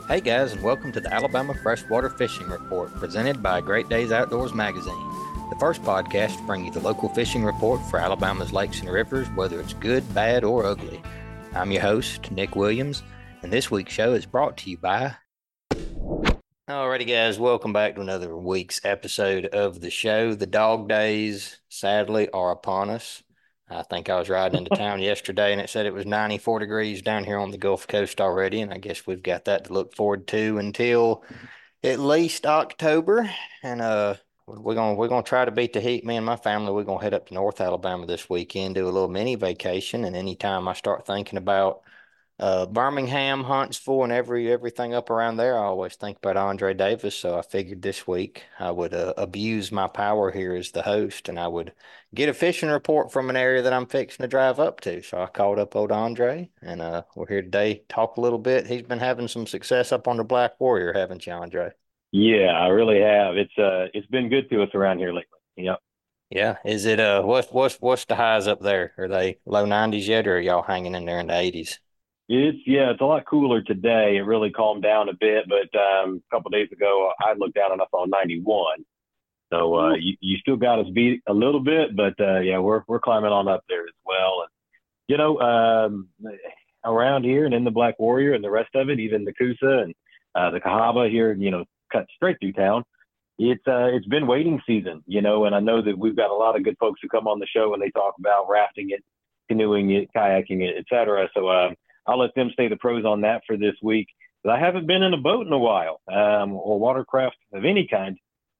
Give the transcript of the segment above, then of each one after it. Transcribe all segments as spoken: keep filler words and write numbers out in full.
Hey guys, and welcome to the Alabama Freshwater Fishing Report presented by Great Days Outdoors magazine, the first podcast to bring you the local fishing report for Alabama's lakes and rivers, whether it's good, bad, or ugly. I'm your host, Nick Williams, and this week's show is brought to you by. Alrighty, guys, welcome back to another week's episode of the show. The dog days, sadly, are upon us. I think I was riding into town yesterday and it said it was ninety-four degrees down here on the Gulf Coast already. And I guess we've got that to look forward to until at least October. And uh, we're gonna we're gonna try to beat the heat. Me and my family, we're gonna head up to North Alabama this weekend, do a little mini vacation. And anytime I start thinking about uh, Birmingham, Huntsville, and every everything up around there, I always think about Andre Davis. So I figured this week I would uh, abuse my power here as the host, and I would get a fishing report from an area that I'm fixing to drive up to. So I called up old Andre, and uh, we're here today to talk a little bit. He's been having some success up on the Black Warrior, haven't you, Andre? Yeah, I really have. It's uh it's been good to us around here lately. Yep. Yeah. Is it uh what's what's what's the highs up there? Are they low nineties yet, or are y'all hanging in there in the eighties? It's yeah, it's a lot cooler today. It really calmed down a bit, but um a couple of days ago I looked down and I saw ninety-one. So uh you, you still got us beat a little bit, but uh yeah, we're we're climbing on up there as well. And you know, um around here and in the Black Warrior and the rest of it, even the Coosa and uh the Cahaba here, you know, cut straight through town. It's uh it's been waiting season, you know, and I know that we've got a lot of good folks who come on the show and they talk about rafting it, canoeing it, kayaking it, et cetera. So um, I'll let them say the pros on that for this week. But I haven't been in a boat in a while, um, or watercraft of any kind,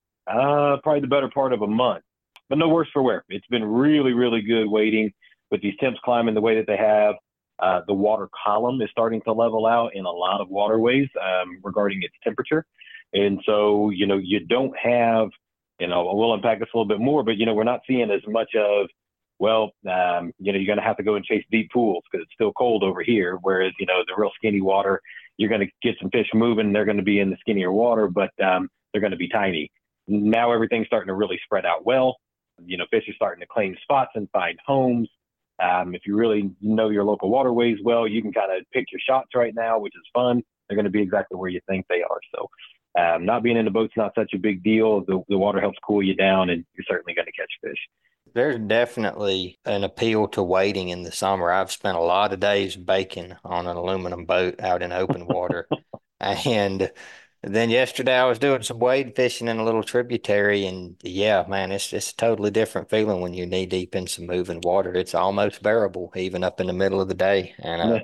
uh, probably the better part of a month. But no worse for wear. It's been really, really good waiting with these temps climbing the way that they have. Uh, the water column is starting to level out in a lot of waterways um, regarding its temperature. And so, you know, you don't have, you know, we'll unpack this a little bit more, but, you know, we're not seeing as much of, well, um, you know, you're going to have to go and chase deep pools because it's still cold over here. Whereas, you know, the real skinny water, you're going to get some fish moving. They're going to be in the skinnier water, but um, they're going to be tiny. Now everything's starting to really spread out well. You know, fish are starting to claim spots and find homes. Um, if you really know your local waterways well, you can kind of pick your shots right now, which is fun. They're going to be exactly where you think they are. So um, not being in the boat's not such a big deal. The, the water helps cool you down, and you're certainly going to catch fish. There's definitely an appeal to wading in the summer. I've spent a lot of days baking on an aluminum boat out in open water. And then yesterday I was doing some wade fishing in a little tributary, and yeah, man, it's it's a totally different feeling when you're knee deep in some moving water. It's almost bearable, even up in the middle of the day. And uh,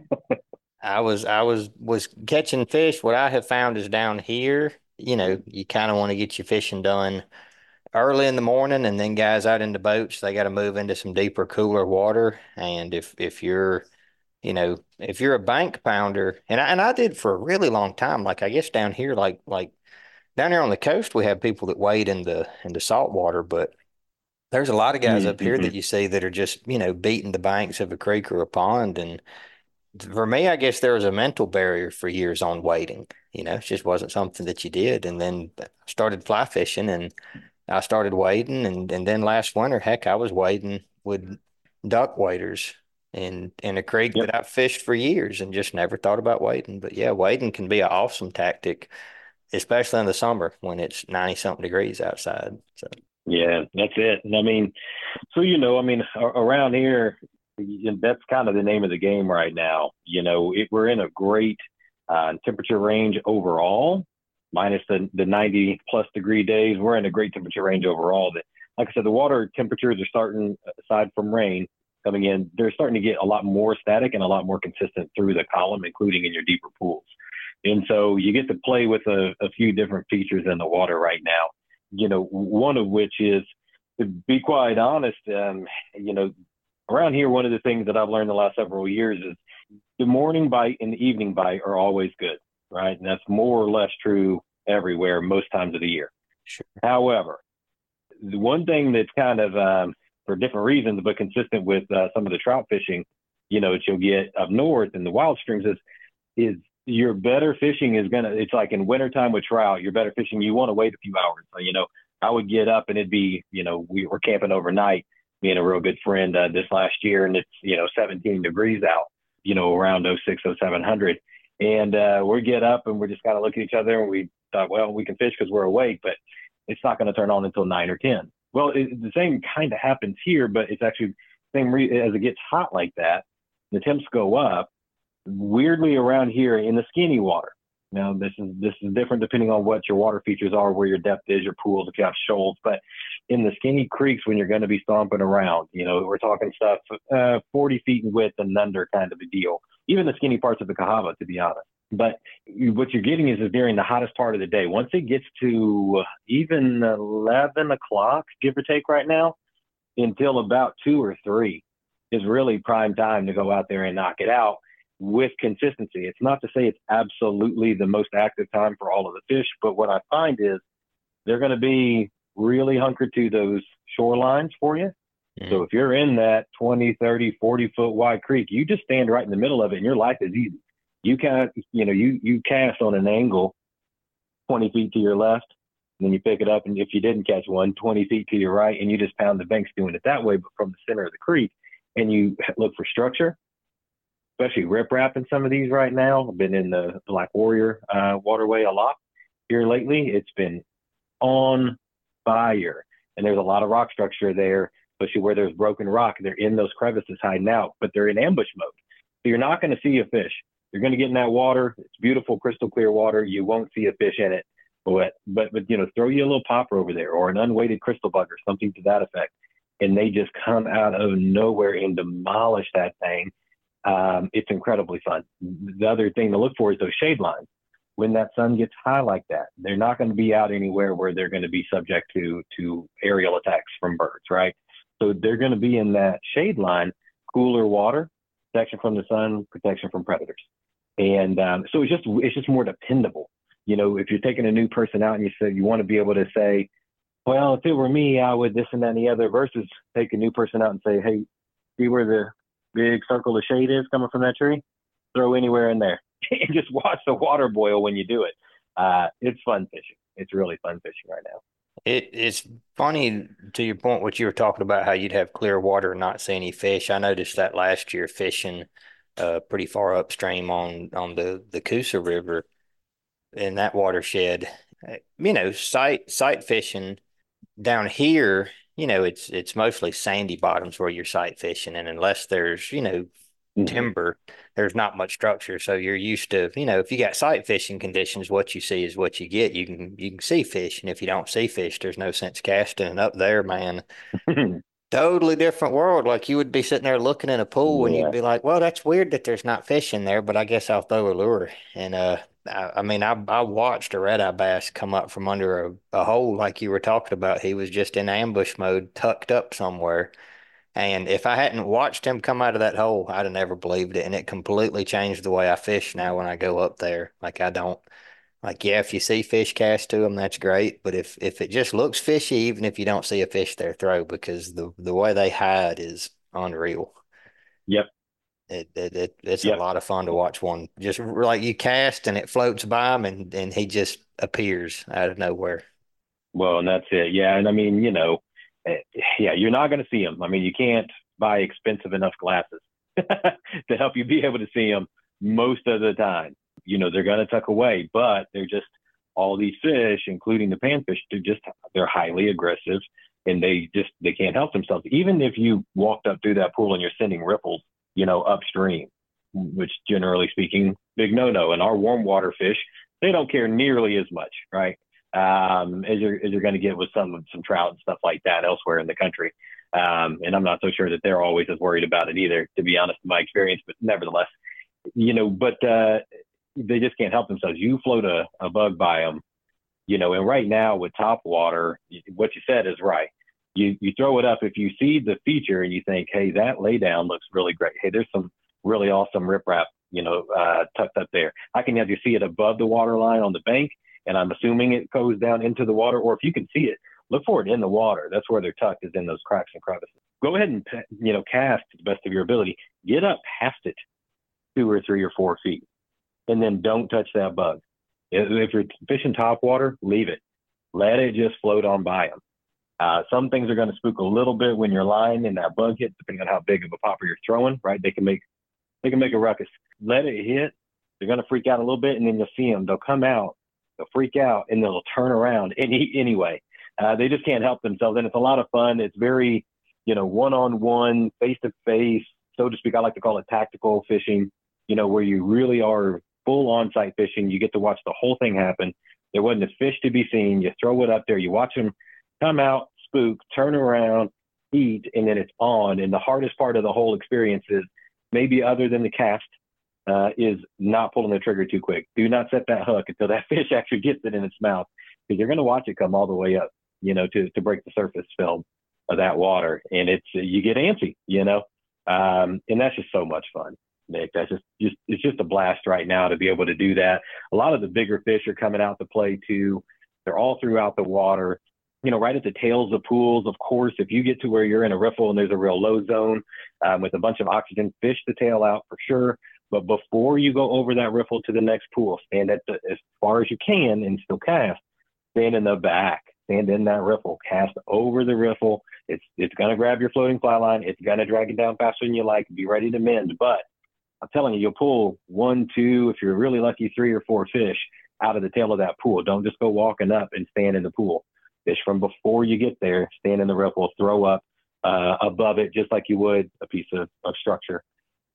I was I was was catching fish. What I have found is down here, you know, you kind of want to get your fishing done early in the morning, and then guys out in the boats, they got to move into some deeper, cooler water. And if if you're, you know, if you're a bank pounder, and I, and I did for a really long time, like I guess down here, like like down here on the coast, we have people that wade in the in the salt water, but there's a lot of guys up here Mm-hmm. that you see that are just, you know, beating the banks of a creek or a pond. And for me, I guess there was a mental barrier for years on wading. You know, it just wasn't something that you did. And then I started fly fishing, and I started wading, and and then last winter, heck, I was wading with duck waders in in a creek Yep. that I've fished for years and just never thought about wading. But yeah, wading can be an awesome tactic, especially in the summer when it's ninety something degrees outside. So Yeah, that's it. And I mean, so, you know, I mean, a- around here, y- that's kind of the name of the game right now. You know, it, we're in a great uh, temperature range overall, minus the, the ninety plus degree days. We're in a great temperature range overall. That, like I said, the water temperatures are starting, aside from rain coming in, they're starting to get a lot more static and a lot more consistent through the column, including in your deeper pools. And so you get to play with a, a few different features in the water right now. You know, one of which is, to be quite honest, um, you know, around here, one of the things that I've learned the last several years is the morning bite and the evening bite are always good, right? And that's more or less true everywhere, most times of the year. sure. However, the one thing that's kind of, um, for different reasons, but consistent with uh, some of the trout fishing, you know, that you'll get up north in the wild streams is, is your better fishing is going to, it's like in wintertime with trout, your better fishing, you want to wait a few hours. So, you know, I would get up and it'd be, you know, we were camping overnight, me and a real good friend uh, this last year, and it's, you know, seventeen degrees out, you know, around oh six, oh seven hundred. And uh, we get up and we're just kind of looking at each other and we thought, well, we can fish because we're awake, but it's not going to turn on until nine or ten. Well, it, the same kind of happens here, but it's actually the same re- as it gets hot like that, the temps go up. Weirdly around here in the skinny water. Now this is this is different depending on what your water features are, where your depth is, your pools, if you have shoals. But in the skinny creeks, when you're going to be stomping around, you know, we're talking stuff uh, forty feet in width and under kind of a deal. Even the skinny parts of the Cahaba, to be honest. But what you're getting is, is during the hottest part of the day. Once it gets to even eleven o'clock, give or take right now, until about two or three is really prime time to go out there and knock it out with consistency. It's not to say it's absolutely the most active time for all of the fish, but what I find is they're going to be really hunkered to those shorelines for you. Mm-hmm. So if you're in that twenty, thirty, forty foot wide creek, you just stand right in the middle of it and your life is easy. You can't, you know, you, you cast on an angle twenty feet to your left, and then you pick it up. And if you didn't catch one, twenty feet to your right, and you just pound the banks doing it that way, but from the center of the creek, and you look for structure, especially riprap in some of these right now. I've been in the Black Warrior uh, waterway a lot here lately. It's been on fire, and there's a lot of rock structure there, especially where there's broken rock. They're in those crevices hiding out, but they're in ambush mode. So you're not going to see a fish. You're going to get in that water. It's beautiful, crystal clear water. You won't see a fish in it. But, but, but you know, throw you a little popper over there or an unweighted crystal bug or something to that effect. And they just come out of nowhere and demolish that thing. Um, it's incredibly fun. The other thing to look for is those shade lines. When that sun gets high like that, they're not going to be out anywhere where they're going to be subject to, to aerial attacks from birds, right? So they're going to be in that shade line, cooler water, protection from the sun, protection from predators. And um, so it's just, it's just more dependable. You know, if you're taking a new person out and you say, you want to be able to say, well, if it were me, I would this and that and the other, versus take a new person out and say, hey, see where the big circle of shade is coming from that tree? Throw anywhere in there and just watch the water boil when you do it. Uh, it's fun fishing. It's really fun fishing right now. It, it's funny to your point, what you were talking about, how you'd have clear water and not see any fish. I noticed that last year fishing uh, pretty far upstream on, on the, the Coosa River in that watershed. Uh, you know, sight, sight fishing down here, you know, it's it's mostly sandy bottoms where you're sight fishing, and unless there's, you know, mm-hmm. timber, there's not much structure. So you're used to, you know, if you got sight fishing conditions, what you see is what you get. You can you can see fish, and if you don't see fish, there's no sense casting. And up there, man, totally different world. Like you would be sitting there looking in a pool, and Yeah. you'd be like, well, that's weird that there's not fish in there, but I guess I'll throw a lure. And uh, I, I mean, I I watched a red-eye bass come up from under a, a hole like you were talking about. He was just in ambush mode, tucked up somewhere. And if I hadn't watched him come out of that hole, I'd have never believed it. And it completely changed the way I fish now when I go up there. Like I don't, like, yeah, if you see fish cast to them, that's great. But if if it just looks fishy, even if you don't see a fish there, throw, because the the way they hide is unreal. Yep. It, it, it it's yep. a lot of fun to watch one. Just like you cast and it floats by him, and, and he just appears out of nowhere. Well, and that's it. Yeah. And I mean, you know, yeah, you're not going to see them. I mean, you can't buy expensive enough glasses to help you be able to see them most of the time. You know, they're going to tuck away, but they're just, all these fish, including the panfish, they're just, they're highly aggressive, and they just, they can't help themselves. Even if you walked up through that pool and you're sending ripples, you know, upstream, which generally speaking, big no-no. And our warm water fish, they don't care nearly as much, right? Um, as you're, as you're going to get with some, some trout and stuff like that elsewhere in the country. Um, and I'm not so sure that they're always as worried about it either, to be honest, in my experience, but nevertheless, you know, but, uh, they just can't help themselves. You float a, a bug by them, you know, and right now with top water, what you said is right. You, you throw it up. If you see the feature and you think, hey, that lay down looks really great. Hey, there's some really awesome riprap, you know, uh, tucked up there. I can either see it above the water line on the bank, and I'm assuming it goes down into the water, or if you can see it, look for it in the water. That's where they're tucked, is in those cracks and crevices. Go ahead and, you know, cast to the best of your ability. Get up past it two or three or four feet, and then don't touch that bug. If you're fishing top water, leave it. Let it just float on by them. Uh, some things are going to spook a little bit when you're lying and that bug hits, depending on how big of a popper you're throwing, right? They can make, they can make a ruckus. Let it hit. They're going to freak out a little bit, and then you'll see them. They'll come out, they'll freak out, and they'll turn around any, anyway. Uh, they just can't help themselves, and it's a lot of fun. It's very, you know, one-on-one, face-to-face, so to speak. I like to call it tactical fishing, you know, where you really are full on-site fishing. You get to watch the whole thing happen. There wasn't a fish to be seen. You throw it up there. You watch them come out, spook, turn around, eat, and then it's on. And the hardest part of the whole experience is, maybe other than the cast, uh, is not pulling the trigger too quick. Do not set that hook until that fish actually gets it in its mouth, because you're going to watch it come all the way up, you know, to, to break the surface film of that water. And it's, you get antsy, you know, um, and that's just so much fun, Nick. That's just, just, it's just a blast right now to be able to do that. A lot of the bigger fish are coming out to play too. They're all throughout the water, you know, right at the tails of pools. Of course, if you get to where you're in a riffle and there's a real low zone um, with a bunch of oxygen, fish the tail out for sure. But before you go over that riffle to the next pool, stand at the, as far as you can and still cast. Stand in the back, stand in that riffle, cast over the riffle. It's it's going to grab your floating fly line. It's going to drag it down faster than you like. Be ready to mend. But I'm telling you, you'll pull one, two, if you're really lucky, three or four fish out of the tail of that pool. Don't just go walking up and stand in the pool. Fish from before you get there, stand in the riffle, throw up uh, above it just like you would a piece of, of structure.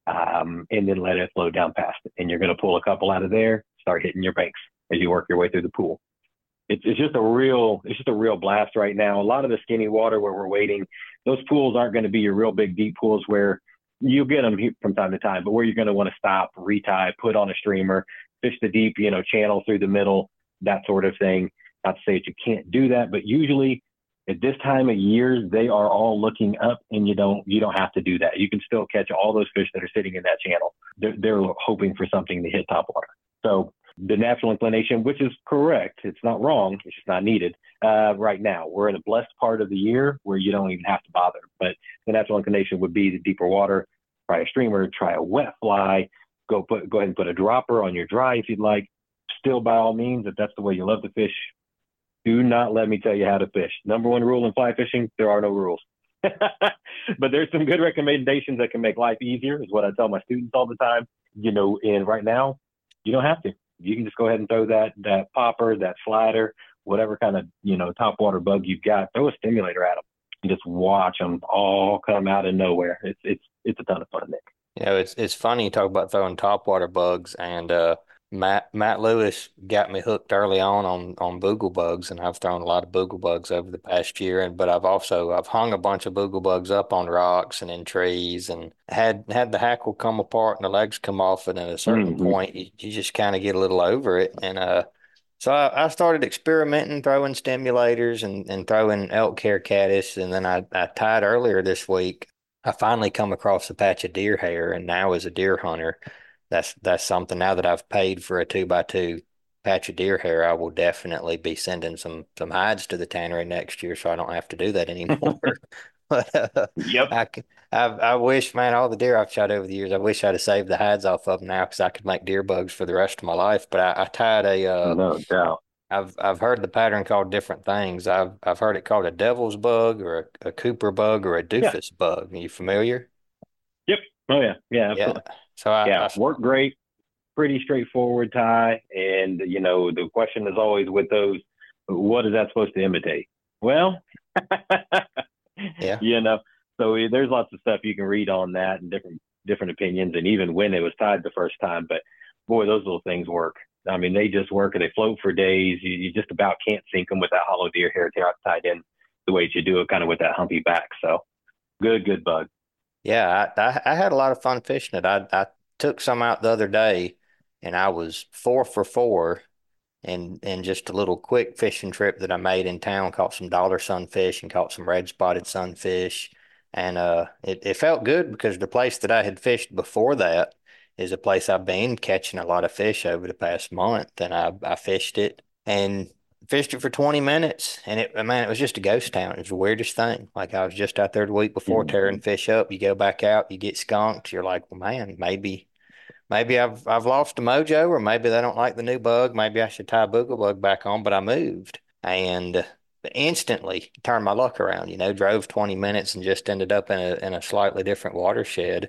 Um, and then let it flow down past it. And you're going to pull a couple out of there, start hitting your banks as you work your way through the pool. It's, it's just a real, it's just a real blast right now. A lot of the skinny water where we're waiting, those pools aren't going to be your real big deep pools where you'll get them from time to time, but where you're going to want to stop, retie, put on a streamer, fish the deep, you know, channel through the middle, that sort of thing. Not to say that you can't do that, but usually at this time of year, they are all looking up, and you don't you don't have to do that. You can still catch all those fish that are sitting in that channel. They're, they're hoping for something to hit top water. So the natural inclination, which is correct, it's not wrong, it's just not needed uh, right now. We're in a blessed part of the year where you don't even have to bother. But the natural inclination would be the deeper water. Try a streamer, try a wet fly. Go put go ahead and put a dropper on your dry if you'd like. Still, by all means, if that's the way you love to fish, do not let me tell you how to fish. Number one rule in fly fishing, there are no rules. But there's some good recommendations that can make life easier, is what I tell my students all the time. You know, and right now, you don't have to. You can just go ahead and throw that that popper, that slider, whatever kind of, you know, top water bug you've got, throw a stimulator at them and just watch them all come out of nowhere. It's it's it's a ton of fun, Nick. You know, it's it's funny you talk about throwing topwater bugs, and uh, Matt Matt Lewis got me hooked early on on on boogle bugs, and I've thrown a lot of boogle bugs over the past year. And but I've also I've hung a bunch of boogle bugs up on rocks and in trees, and had had the hackle come apart and the legs come off, and at a certain Mm-hmm. point, you, you just kind of get a little over it. And uh, so I, I started experimenting, throwing stimulators and and throwing elk hair caddis, and then I I tied earlier this week. I finally come across a patch of deer hair, and now as a deer hunter, that's that's something. Now that I've paid for a two by two patch of deer hair, I will definitely be sending some some hides to the tannery next year, so I don't have to do that anymore. But uh, Yep. I, c- I I wish, man, all the deer I've shot over the years, I wish I'd have saved the hides off of them now, because I could make deer bugs for the rest of my life. But I, I tied a uh, No doubt. I've I've heard the pattern called different things. I've I've heard it called a devil's bug, or a, a Cooper bug, or a Yeah. doofus bug. Are you familiar? Yep. Oh yeah. Yeah. Yeah. Absolutely. So I, Yeah. I Work great. Pretty straightforward tie. And you know, the question is always with those, what is that supposed to imitate? Well, yeah. you know, so eh, there's lots of stuff you can read on that and different different opinions, and even when it was tied the first time. But boy, those little things work. I mean, they just work, and they float for days. You, you just about can't sink them with that hollow deer hair tied in the way you do it, kind of with that humpy back. So good, good bug. Yeah, I, I I had a lot of fun fishing it. I I took some out the other day, and I was four for four, and and just a little quick fishing trip that I made in town. Caught some dollar sunfish and caught some red spotted sunfish, and uh, it it felt good, because the place that I had fished before that is a place I've been catching a lot of fish over the past month, and I I fished it and fished it for twenty minutes, and it, man, it was just a ghost town. It was the weirdest thing. Like, I was just out there the week before tearing Mhm. fish up. You go back out, you get skunked. You're like, well, man, maybe, maybe I've I've lost the mojo, or maybe they don't like the new bug. Maybe I should tie a boogle bug back on. But I moved and instantly turned my luck around. You know, drove twenty minutes and just ended up in a in a slightly different watershed.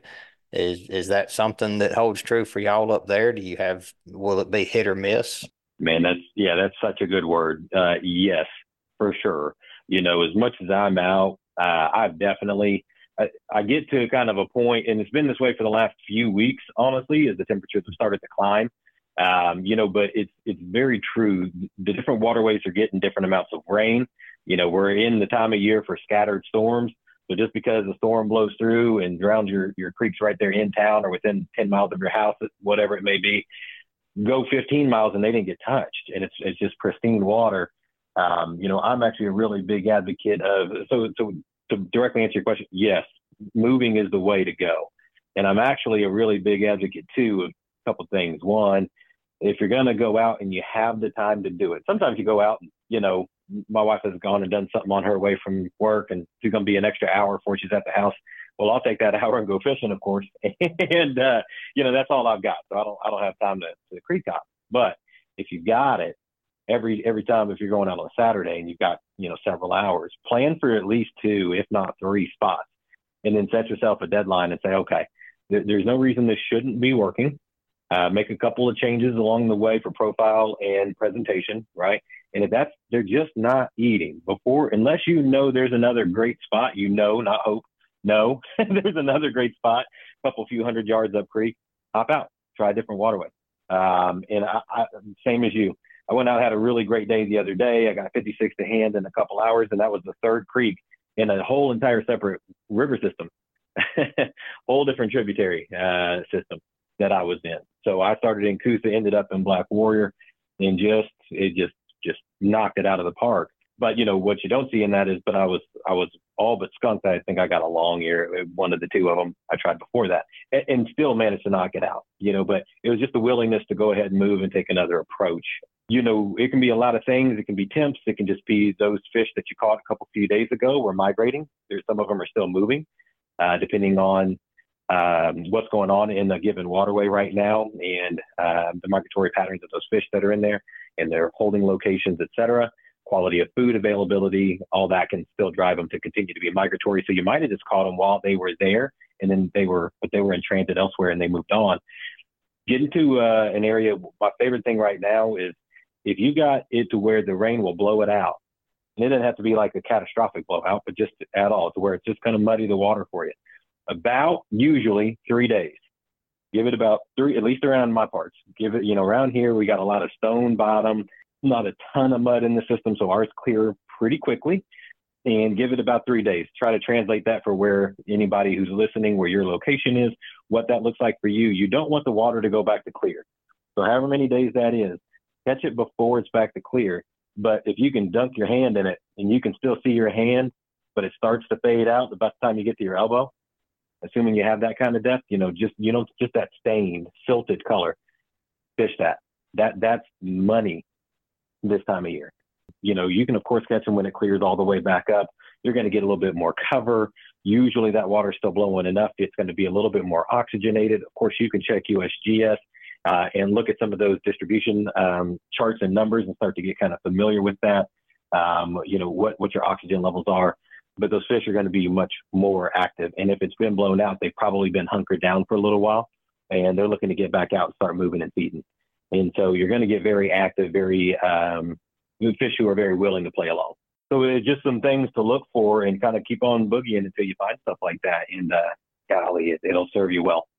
Is is that something that holds true for y'all up there? Do you have, will it be hit or miss? Man, that's yeah, that's such a good word. Uh, yes, for sure. You know, as much as I'm out, uh, I've definitely I, I get to kind of a point, and it's been this way for the last few weeks, honestly, as the temperatures have started to climb. Um, you know, but it's it's very true. The different waterways are getting different amounts of rain. You know, we're in the time of year for scattered storms. So just because a storm blows through and drowns your your creeks right there in town or within ten miles of your house, whatever it may be, go fifteen miles and they didn't get touched, and it's it's just pristine water. Um, you know, I'm actually a really big advocate of so so to directly answer your question, yes, moving is the way to go, and I'm actually a really big advocate too of a couple of things. One, if you're going to go out and you have the time to do it, sometimes you go out and, you know, my wife has gone and done something on her way from work and she's going to be an extra hour before she's at the house. Well, I'll take that hour and go fishing, of course. and, uh, you know, that's all I've got. So I don't, I don't have time to, to creek hop. But if you got it every, every time, if you're going out on a Saturday and you've got, you know, several hours, plan for at least two, if not three spots, and then set yourself a deadline and say, okay, there, there's no reason this shouldn't be working. Uh, make a couple of changes along the way for profile and presentation, right? And if that's, they're just not eating before, unless you know there's another great spot, you know, not hope, no, there's another great spot, a couple few hundred yards up creek, hop out, try a different waterway. Um, and I, I, same as you, I went out, had a really great day the other day. I got fifty-six to hand in a couple hours, and that was the third creek in a whole entire separate river system, whole different tributary uh, system that I was in. So I started in Coosa, ended up in Black Warrior, and just it just just knocked it out of the park. But you know what you don't see in that is, but I was I was all but skunked. I think I got a long ear, one of the two of them I tried before that, and, and still managed to knock it out. You know, but it was just the willingness to go ahead and move and take another approach. You know, it can be a lot of things. It can be temps. It can just be those fish that you caught a couple few days ago were migrating. There's some of them are still moving, uh, depending on um, what's going on in the given waterway right now and uh, the migratory patterns of those fish that are in there and their holding locations, et cetera. Quality of food availability, all that can still drive them to continue to be migratory. So you might have just caught them while they were there, and then they were, but they were in transit elsewhere and they moved on. Getting to uh, an area, my favorite thing right now is if you got it to where the rain will blow it out, and it doesn't have to be like a catastrophic blowout, but just at all, to where it's just going to muddy the water for you. About usually three days. Give it about three, at least around my parts. Give it, you know, around here, we got a lot of stone bottom, not a ton of mud in the system, so ours clear pretty quickly. And give it about three days. Try to translate that for where anybody who's listening, where your location is, what that looks like for you. You don't want the water to go back to clear. So however many days that is, catch it before it's back to clear. But if you can dunk your hand in it and you can still see your hand, but it starts to fade out about the time you get to your elbow, assuming you have that kind of depth, you know, just, you know, just that stained, silted color, fish that. That that's money this time of year. You know, you can, of course, catch them when it clears all the way back up. You're going to get a little bit more cover. Usually that water's still blowing enough. It's going to be a little bit more oxygenated. Of course, you can check U S G S uh, and look at some of those distribution um, charts and numbers and start to get kind of familiar with that, um, you know, what, what your oxygen levels are. But those fish are going to be much more active. And if it's been blown out, they've probably been hunkered down for a little while, and they're looking to get back out and start moving and feeding. And so you're going to get very active, very um, fish who are very willing to play along. So it's just some things to look for and kind of keep on boogieing until you find stuff like that. And uh, golly, it, it'll serve you well.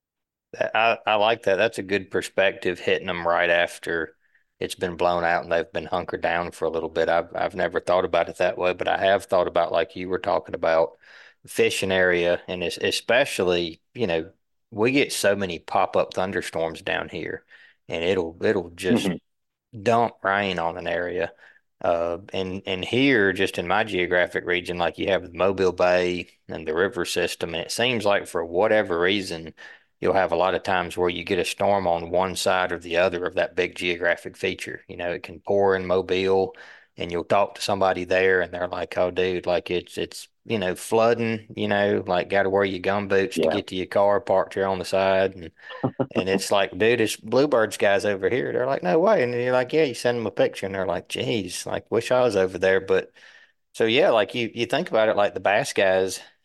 I, I like that. That's a good perspective, hitting them right after it's been blown out and they've been hunkered down for a little bit. I've I've never thought about it that way, but I have thought about, like you were talking about, fishing area, and it's especially, you know, we get so many pop-up thunderstorms down here, and it'll it'll just Mm-hmm. dump rain on an area. Uh, and and here, just in my geographic region, like you have the Mobile Bay and the river system, and it seems like for whatever reason, you'll have a lot of times where you get a storm on one side or the other of that big geographic feature. You know, it can pour in Mobile, and you'll talk to somebody there, and they're like, "Oh, dude, like it's it's you know flooding. You know, like got to wear your gum boots to Yeah. get to your car parked here on the side." And and it's like, dude, it's Bluebirds guys over here. They're like, no way. And you're like, yeah, you send them a picture and they're like, geez, like wish I was over there. But so yeah, like you you think about it, like the bass guys,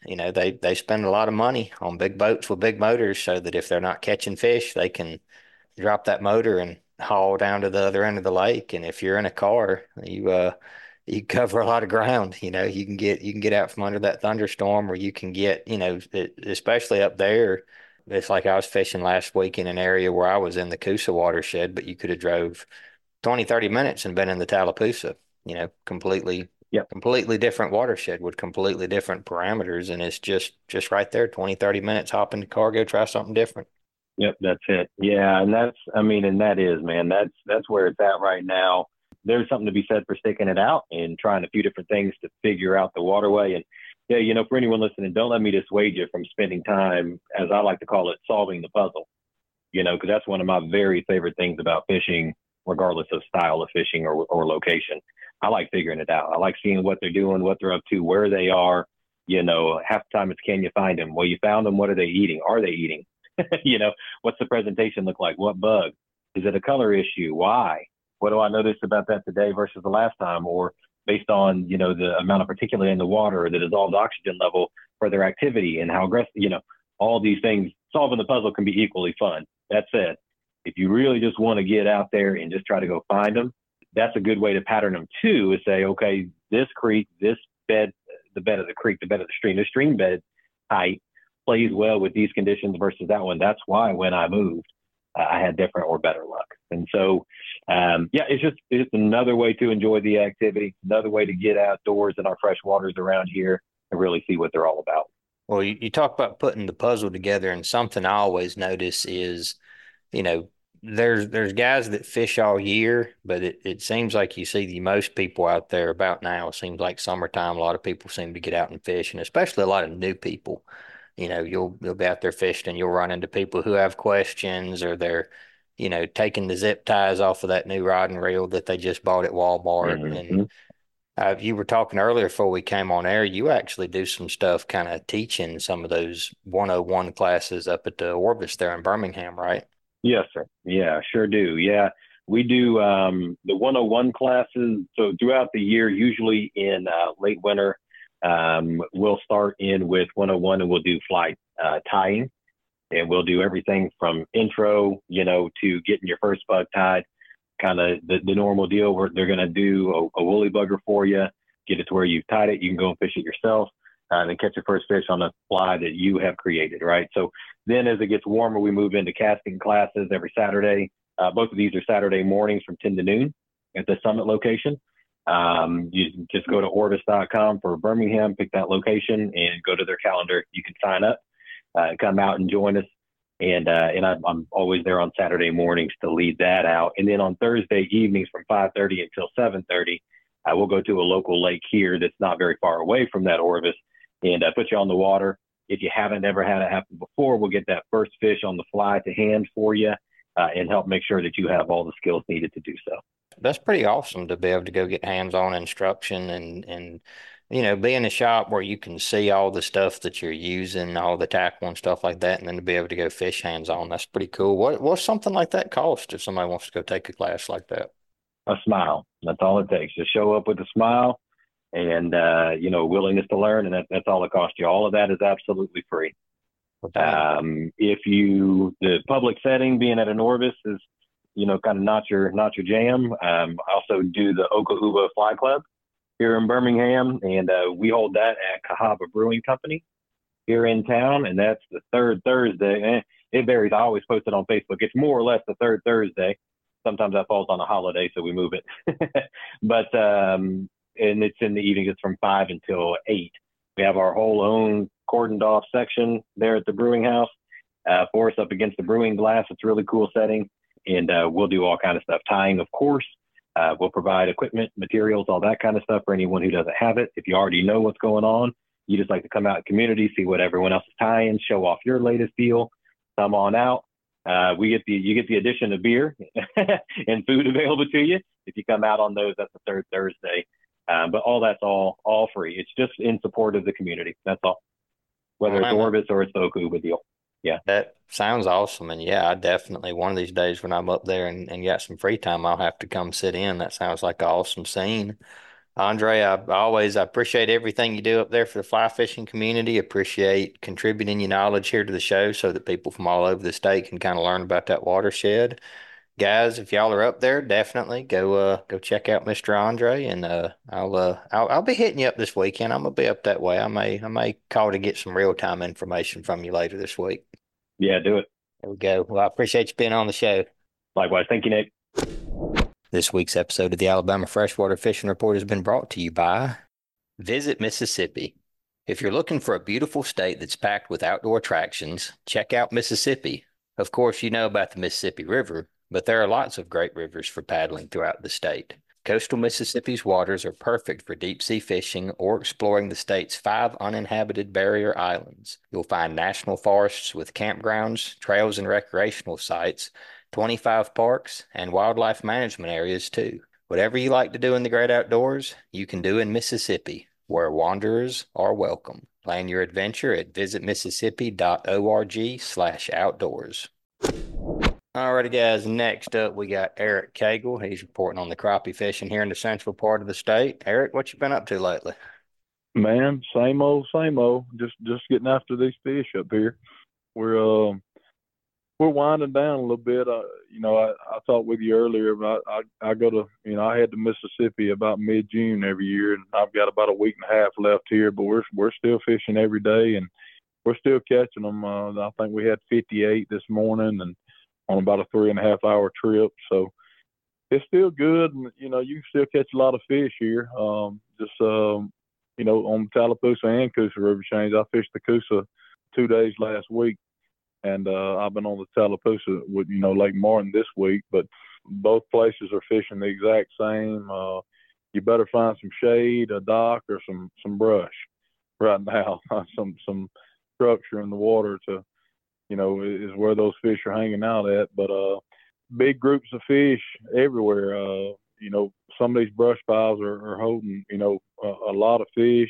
You know, they they spend a lot of money on big boats with big motors so that if they're not catching fish, they can drop that motor and haul down to the other end of the lake. And if you're in a car, you uh you cover a lot of ground. You know, you can get you can get out from under that thunderstorm, or you can get, you know, it, especially up there. It's like I was fishing last week in an area where I was in the Coosa watershed, but you could have drove twenty, thirty minutes and been in the Tallapoosa, you know, completely Yep. completely different watershed with completely different parameters. And it's just just right there, twenty, thirty minutes, hop in the car, go try something different. Yep, that's it. Yeah, and that's I mean, and that is, man, that's that's where it's at right now. There's something to be said for sticking it out and trying a few different things to figure out the waterway. And yeah, you know, for anyone listening, don't let me dissuade you from spending time, as I like to call it, solving the puzzle. You know, because that's one of my very favorite things about fishing, regardless of style of fishing or or location. I like figuring it out. I like seeing what they're doing, what they're up to, where they are. You know, half the time it's can you find them? Well, you found them. What are they eating? Are they eating? You know, what's the presentation look like? What bug? Is it a color issue? Why? What do I notice about that today versus the last time? Or based on, you know, the amount of particulate in the water, the dissolved oxygen level for their activity and how aggressive, you know, all these things, solving the puzzle can be equally fun. That said, if you really just want to get out there and just try to go find them, that's a good way to pattern them too, is say, okay, this creek, this bed, the bed of the creek, the bed of the stream, the stream bed height plays well with these conditions versus that one. That's why when I moved, uh, I had different or better luck. And so, um, yeah, it's just it's another way to enjoy the activity, another way to get outdoors in our fresh waters around here and really see what they're all about. Well, you, you talk about putting the puzzle together, and something I always notice is, you know, there's there's guys that fish all year, but it, it seems like you see the most people out there about now. It seems like summertime, a lot of people seem to get out and fish, and especially a lot of new people. You know, you'll you'll be out there fishing and you'll run into people who have questions, or they're, you know, taking the zip ties off of that new rod and reel that they just bought at Walmart. And Mm-hmm. uh, you were talking earlier before we came on air, you actually do some stuff kind of teaching some of those one oh one classes up at the Orbis there in Birmingham, right? Yes, sir. Yeah, sure do. Yeah, we do um, the one oh one classes. So throughout the year, usually in uh, late winter, um, we'll start in with one oh one and we'll do fly uh, tying. And we'll do everything from intro, you know, to getting your first bug tied, kind of the, the normal deal where they're going to do a, a woolly bugger for you, get it to where you've tied it. You can go and fish it yourself, uh, and then catch your first fish on a fly that you have created, right? So then as it gets warmer, we move into casting classes every Saturday. Uh, both of these are Saturday mornings from ten to noon at the Summit location. Um, you just go to Orvis dot com for Birmingham, pick that location, and go to their calendar. You can sign up, uh, come out and join us. And uh, and I, I'm always there on Saturday mornings to lead that out. And then on Thursday evenings from five thirty until seven thirty, uh, we'll go to a local lake here that's not very far away from that Orvis and uh, put you on the water. If you haven't ever had it happen before, we'll get that first fish on the fly to hand for you uh, and help make sure that you have all the skills needed to do so. That's pretty awesome to be able to go get hands-on instruction and and you know, be in a shop where you can see all the stuff that you're using, all the tackle and stuff like that, and then to be able to go fish hands-on. That's pretty cool. What what's something like that cost if somebody wants to go take a class like that? A smile. That's all it takes. Just show up with a smile and, uh, you know, willingness to learn. And that, that's all it costs you. All of that is absolutely free. Um, if you, the public setting being at an Orvis is, you know, kind of not your, not your jam. Um, I also do the Oklahoma Fly Club here in Birmingham, and uh, we hold that at Cahaba Brewing Company here in town. And that's the third Thursday. Eh, it varies. I always post it on Facebook. It's more or less the third Thursday. Sometimes that falls on a holiday, so we move it. But, um, and it's in the evening. It's from five until eight. We have our whole own cordoned off section there at the brewing house uh, for us up against the brewing glass. It's a really cool setting. And uh, we'll do all kind of stuff. Tying, of course. Uh, we'll provide equipment, materials, all that kind of stuff for anyone who doesn't have it. If you already know what's going on, you just like to come out in the community, see what everyone else is tying, show off your latest deal, come on out. Uh, we get the you get the addition of beer and food available to you if you come out on those. That's the third Thursday, um, but all that's all all free. It's just in support of the community. That's all. Whether Well, it's I'm a- Orvis or it's the Okuba deal. Yeah. that sounds awesome. And yeah, I definitely, one of these days when I'm up there and, and got some free time, I'll have to come sit in. That sounds like an awesome scene. Andre, I I always I appreciate everything you do up there for the fly fishing community. Appreciate contributing your knowledge here to the show so that people from all over the state can kind of learn about that watershed. Guys, if y'all are up there, definitely go uh go check out mister Andre, and uh I'll uh I'll I'll be hitting you up this weekend. I'm gonna be up that way. I may I may call to get some real time information from you later this week. Yeah, do it. There we go. Well, I appreciate you being on the show. Likewise. Thank you, Nick. This week's episode of the Alabama Freshwater Fishing Report has been brought to you by Visit Mississippi. If you're looking for a beautiful state that's packed with outdoor attractions, check out Mississippi. Of course, you know about the Mississippi River, but there are lots of great rivers for paddling throughout the state. Coastal Mississippi's waters are perfect for deep sea fishing or exploring the state's five uninhabited barrier islands. You'll find national forests with campgrounds, trails and recreational sites, twenty-five parks, and wildlife management areas too. Whatever you like to do in the great outdoors, you can do in Mississippi, where wanderers are welcome. Plan your adventure at visitmississippi.org slash outdoors. Alrighty, guys. Next up, we got Eric Cagle. He's reporting on the crappie fishing here in the central part of the state. Eric, what you been up to lately? Man, same old, same old. Just just getting after these fish up here. We're um we're winding down a little bit. Uh, you know, I, I talked with you earlier about I, I go to you know I head to Mississippi about mid June every year, and I've got about a week and a half left here. But we're we're still fishing every day, and we're still catching them. Uh, I think we had fifty-eight this morning, and on about a three and a half hour trip. So it's still good, and you know you can still catch a lot of fish here. Um, just um, you know on Tallapoosa and Coosa River Chains. I fished the Coosa two days last week, and uh, I've been on the Tallapoosa with you know Lake Martin this week. But both places are fishing the exact same. Uh, you better find some shade, a dock, or some some brush right now. some some structure in the water to you know, is where those fish are hanging out at. But uh, big groups of fish everywhere. Uh, you know, some of these brush piles are, are holding, you know, a, a lot of fish.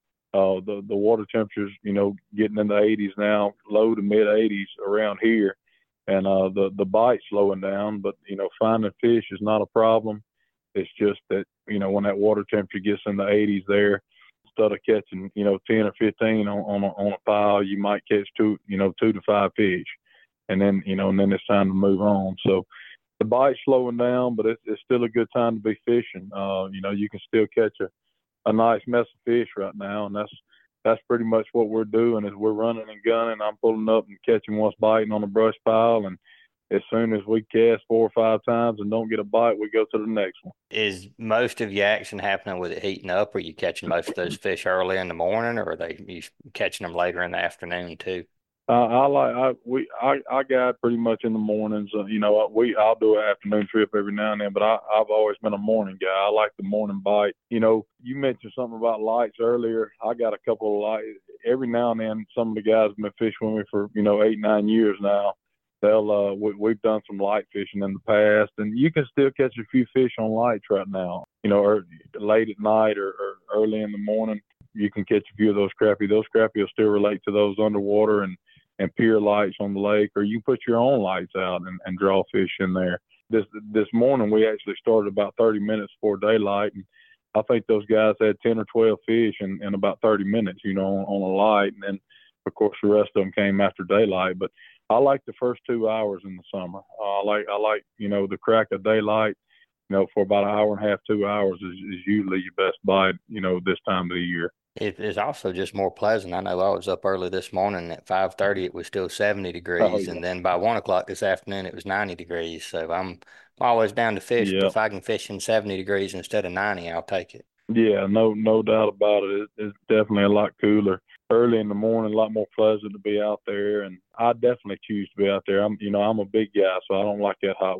Uh, the the water temperatures, you know, getting in the eighties now, low to mid eighties around here, and uh, the the bite's slowing down. But you know, finding fish is not a problem. It's just that you know when that water temperature gets in the eighties there, instead of catching, you know, ten or fifteen on, on, a, on a pile, you might catch two, you know, two to five fish. And then, you know, and then it's time to move on. So the bite's slowing down, but it's, it's still a good time to be fishing. Uh, you know, you can still catch a, a nice mess of fish right now. And that's, that's pretty much what we're doing is we're running and gunning. I'm pulling up and catching what's biting on the brush pile. And as soon as we cast four or five times and don't get a bite, we go to the next one. Is most of your action happening with it heating up? Are you catching most of those fish early in the morning, or are they you catching them later in the afternoon too? Uh, I like I we I I guide pretty much in the mornings. Uh, you know, we I'll do an afternoon trip every now and then, but I I've always been a morning guy. I like the morning bite. You know, you mentioned something about lights earlier. I got a couple of lights every now and then. Some of the guys have been fishing with me for you know eight nine years now. They'll uh we, we've done some light fishing in the past, and you can still catch a few fish on lights right now. You know, or late at night or, or early in the morning, you can catch a few of those crappie. Those crappie will still relate to those underwater and and pier lights on the lake, or you put your own lights out and, and draw fish in there. This this morning we actually started about thirty minutes before daylight, and I think those guys had ten or twelve fish in, in about thirty minutes, you know, on, on a light, and then of course the rest of them came after daylight. But I like the first two hours in the summer. Uh, I like I like you know the crack of daylight. You know, for about an hour and a half, two hours is, is usually your best bite. You know, this time of the year. It is also just more pleasant. I know I was up early this morning at five thirty. It was still seventy Oh degrees, yeah, and then by one o'clock this afternoon it was ninety degrees. So I'm always down to fish, but yeah, if I can fish in seventy degrees instead of ninety, I'll take it. yeah. No, no doubt about it. it. It's definitely a lot cooler. Early in the morning, a lot more pleasant to be out there, and I definitely choose to be out there. I'm, you know, I'm a big guy, so I don't like that hot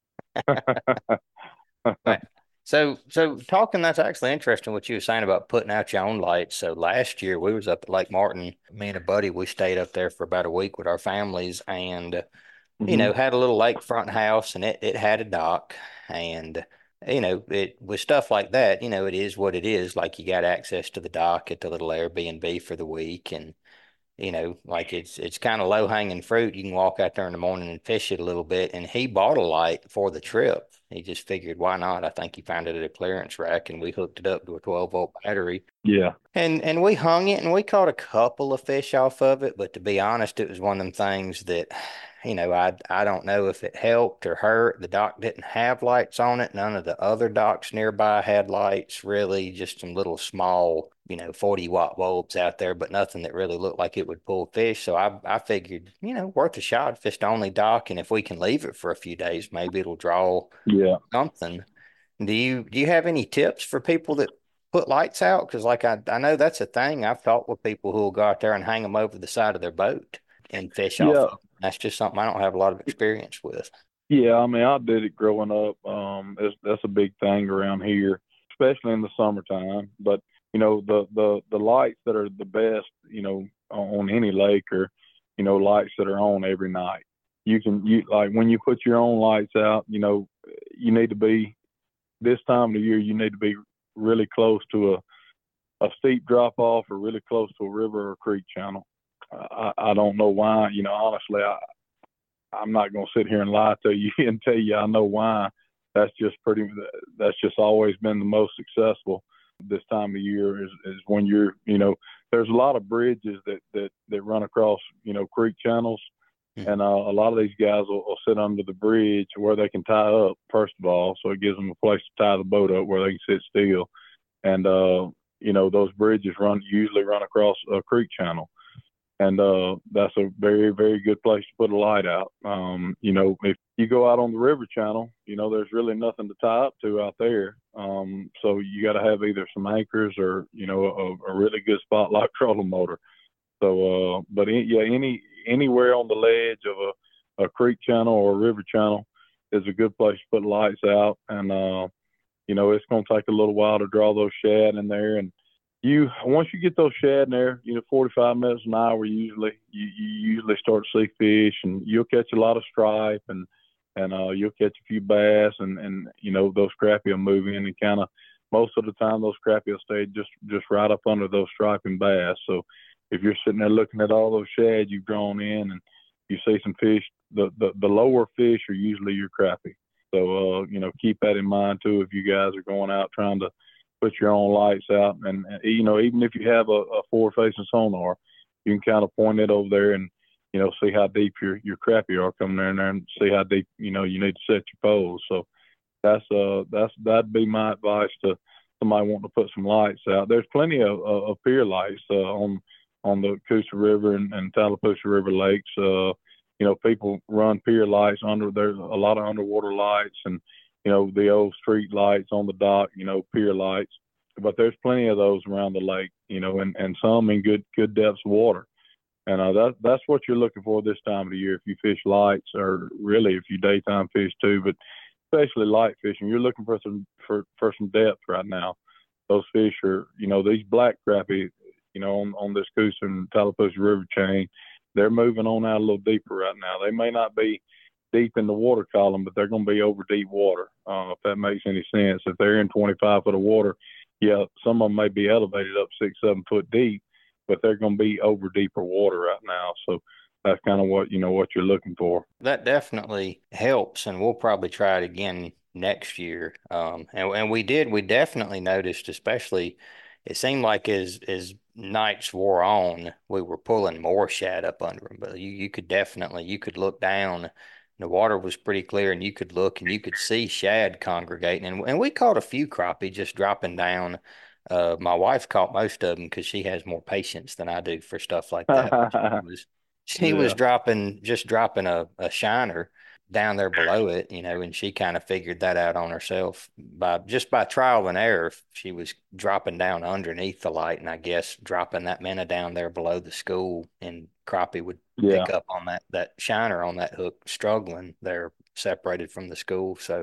weather. Right. So, so talking, that's actually interesting what you were saying about putting out your own lights. So last year we was up at Lake Martin, me and a buddy, we stayed up there for about a week with our families, and you hmm know, had a little lakefront house, and it, it had a dock, and you know, it with stuff like that, you know, it is what it is. Like you got access to the dock at the little Airbnb for the week, and you know, like it's it's kind of low hanging fruit. You can walk out there in the morning and fish it a little bit. And he bought a light for the trip. He just figured, why not? I think he found it at a clearance rack, and we hooked it up to a twelve volt battery. Yeah. And and we hung it, and we caught a couple of fish off of it. But to be honest, it was one of them things that, you know, I I don't know if it helped or hurt. The dock didn't have lights on it. None of the other docks nearby had lights, really, just some little small, you know, forty watt bulbs out there, but nothing that really looked like it would pull fish. So I I figured, you know, worth a shot if it's the only dock, and if we can leave it for a few days, maybe it'll draw Yeah. something. Do you do you have any tips for people that put lights out? Because like I I know that's a thing. I've talked with people who will go out there and hang them over the side of their boat and fish off Yeah. of them. That's just something I don't have a lot of experience with. Yeah. I mean, I did it growing up. Um, it's, that's a big thing around here, especially in the summertime. But you know, the the the lights that are the best, you know, on any lake are, you know, lights that are on every night. You can you like when you put your own lights out, you know, you need to be this time of the year. You need to be really close to a a steep drop off or really close to a river or creek channel. I, I don't know why. You know, honestly, I I'm not going to sit here and lie to you and tell you I know why. That's just pretty. That's just always been the most successful this time of year is, is when you're, you know, there's a lot of bridges that, that, that run across, you know, creek channels. Mm. And uh, a lot of these guys will, will sit under the bridge where they can tie up, first of all. So it gives them a place to tie the boat up where they can sit still. And, uh, you know, those bridges run usually run across a creek channel. And uh, that's a very, very good place to put a light out. Um, you know, if you go out on the river channel, you know, there's really nothing to tie up to out there. Um, so you got to have either some anchors or, you know, a, a really good spotlight trolling motor. So, uh, but in, yeah, any anywhere on the ledge of a, a creek channel or a river channel is a good place to put lights out. And, uh, you know, it's going to take a little while to draw those shad in there. And you once you get those shad in there, you know, forty-five minutes an hour usually, you, you usually start to see fish, and you'll catch a lot of stripe, and and uh, you'll catch a few bass, and and you know those crappie will move in, and kind of most of the time those crappie will stay just just right up under those striping bass. So if you're sitting there looking at all those shad you've drawn in, and you see some fish, the the, the lower fish are usually your crappie. So uh, you know, keep that in mind too if you guys are going out trying to put your own lights out. And, and you know, even if you have a, a forward facing sonar, you can kind of point it over there and, you know, see how deep your, your crappie are coming in there and see how deep, you know, you need to set your poles. So that's, uh, that's, that'd be my advice to somebody wanting to put some lights out. There's plenty of, of, of pier lights, uh, on, on the Coosa River and, and Tallapoosa River lakes. Uh, you know, people run pier lights under, there's a lot of underwater lights and, you know, the old street lights on the dock, you know, pier lights, but there's plenty of those around the lake, you know, and, and some in good, good depths of water. And uh, that, that's what you're looking for this time of the year. If you fish lights, or really if you daytime fish too, but especially light fishing, you're looking for some, for, for some depth right now. Those fish are, you know, these black crappie, you know, on, on this Coosa and Tallapoosa River chain, they're moving on out a little deeper right now. They may not be deep in the water column, but they're going to be over deep water. Uh, if that makes any sense. If they're in twenty-five foot of water, yeah, some of them may be elevated up six, seven foot deep, but they're going to be over deeper water right now. So that's kind of what, you know, what you're looking for. That definitely helps, and we'll probably try it again next year. Um, and, and we did, we definitely noticed, especially, it seemed like as, as nights wore on, we were pulling more shad up under them, but you, you could definitely, you could look down. The water was pretty clear, and you could look and you could see shad congregating. And, and we caught a few crappie just dropping down. Uh, my wife caught most of them because she has more patience than I do for stuff like that. But she was, she was Yeah. dropping, just dropping a, a shiner down there below it, you know, and she kind of figured that out on herself by just by trial and error. She was dropping down underneath the light, and I guess dropping that minnow down there below the school, and crappie would Yeah. pick up on that that shiner on that hook, struggling there, separated from the school. So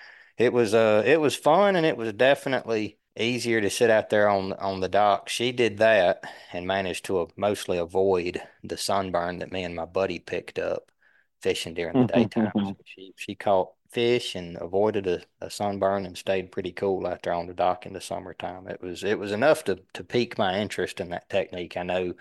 it was uh it was fun, and it was definitely easier to sit out there on on the dock. She did that and managed to uh, mostly avoid the sunburn that me and my buddy picked up fishing during the daytime. So she she caught fish and avoided a, a sunburn and stayed pretty cool out there on the dock in the summertime. It was it was enough to to pique my interest in that technique. I know